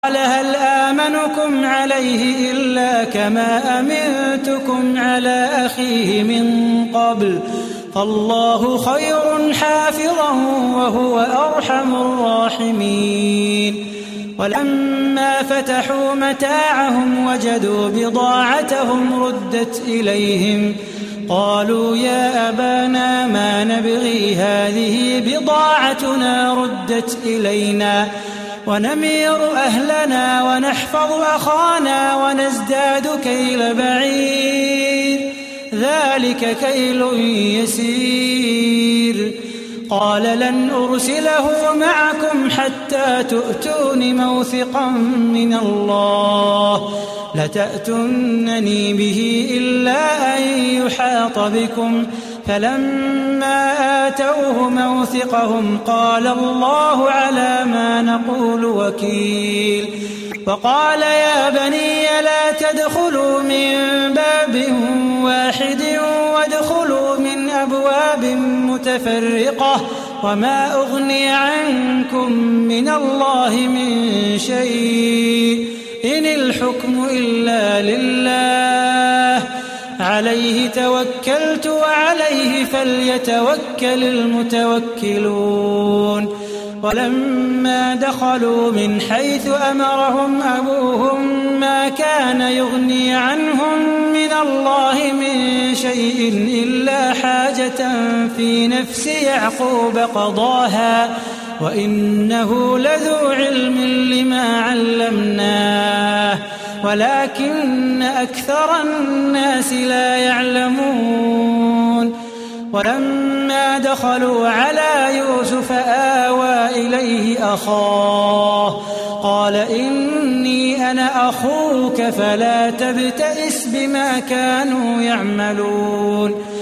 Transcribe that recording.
قال هل آمنكم عليه إلا كما أمنتكم على أخيه من قبل فالله خير حافظا وهو أرحم الراحمين. ولما فتحوا متاعهم وجدوا بضاعتهم ردت إليهم قالوا يا أبانا ما نبغي هذه بضاعتنا ردت إلينا ونمير أهلنا ونحفظ أخانا ونزداد كيل بعير ذلك كيل يسير. قال لن أرسله معكم حتى تؤتون موثقا من الله لتأتونني به إلا أن يحاط بكم فلما آتوه موثقهم قال الله على ما نقول وكيل. وقال يا بني لا تدخلوا من باب واحد وادخلوا من أبواب متفرقة وما أغني عنكم من الله من شيء إن الحكم إلا لله عليه توكلت وعليه فليتوكل المتوكلون. ولما دخلوا من حيث أمرهم أبوهم ما كان يغني عنهم من الله من شيء إلا حاجة في نفس يعقوب قضاها وإنه لذو علم لما علمناه ولكن أكثر الناس لا يعلمون. ولما دخلوا على يوسف آوى إليه أخاه قال إني أنا أخوك فلا تبتئس بما كانوا يعملون.